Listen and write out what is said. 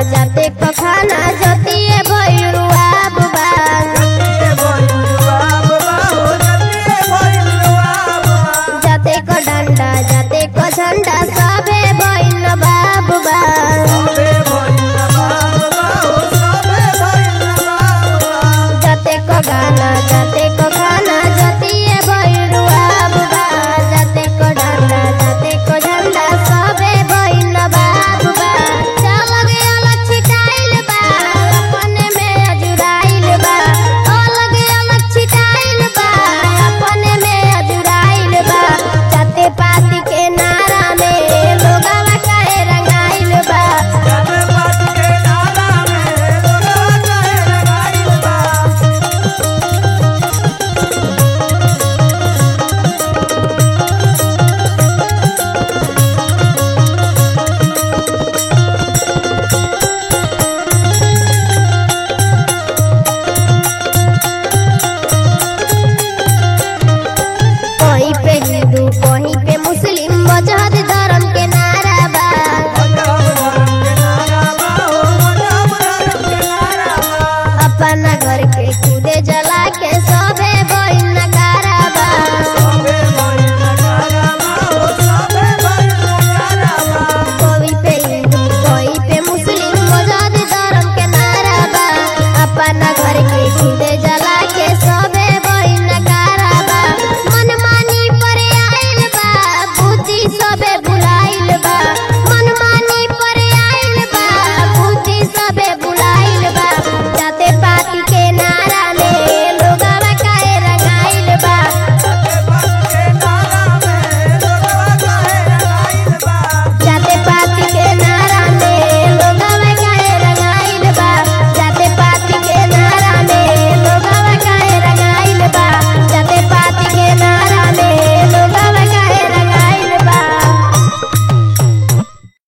जाते को खाना जतिए भैरुआ बुबा जाते को डंडा जाते को झंडा सबे भैल बाबुबा जाते को गाना जाते को खाना जतिए भैरुआ बुबा जाते को डंडा जाते को झंडा सबे भैल बाबुबा चल गया छिटाइल बा अपने में अजुराइल बा अलग अलग छिटाइल बा अपने में अजुराइल बा जाते पाती के नारा में लोगवा काहे रंगाइल बा कहीं पे हिंदू कहीं पे मुस्लिम मजहब धर्म के नारा बा अपना घर के कूदे जला के सबे भइल नकारा बा कहीं पे हिंदू कहीं पे मुस्लिम मजहब धर्म के नारा बा अपना घर के कूदे जला के सबे भइल नकारा बा मनमानी पर आइल बा बुद्धि सबे